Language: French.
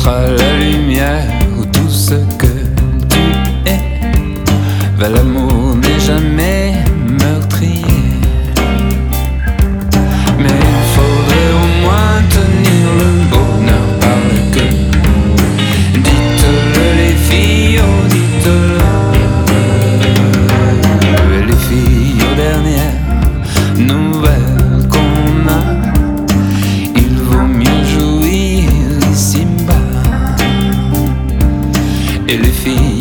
montrera la lumière ou tout ce que tu es. Ben, l'amour n'est jamais meurtrier. Mais il faudrait au moins tenir le bonheur par la queue. Dites-le les filles, oh dites-le. Et les filles aux dernières nouvelles qu'on a, il vaut mieux jouir ici-bas. Et les filles